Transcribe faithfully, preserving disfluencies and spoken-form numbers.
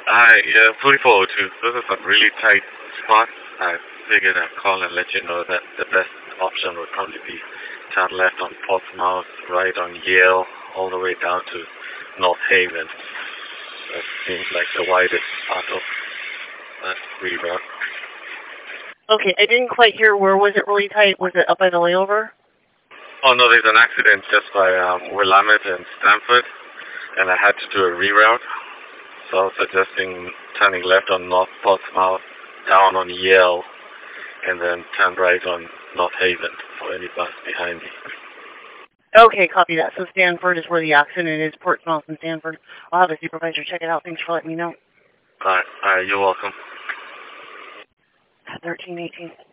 Hi, yeah, three four two. This is a really tight spot. I figured I'd call and let you know that the best option would probably be turn left on Portsmouth, right on Yale, all the way down to North Haven. That seems like the widest part of that reroute. Okay, I didn't quite hear where was it really tight. Was it up by the layover? Oh no, there's an accident just by um, Willamette and Stamford, and I had to do a reroute. So I was suggesting turning left on North Portsmouth, down on Yale, and then turn right on North Haven for any bus behind me. Okay, copy that. So Stanford is where the accident is, Portsmouth and Stanford. I'll have a supervisor check it out. Thanks for letting me know. Alright, alright, you're welcome. thirteen eighteen.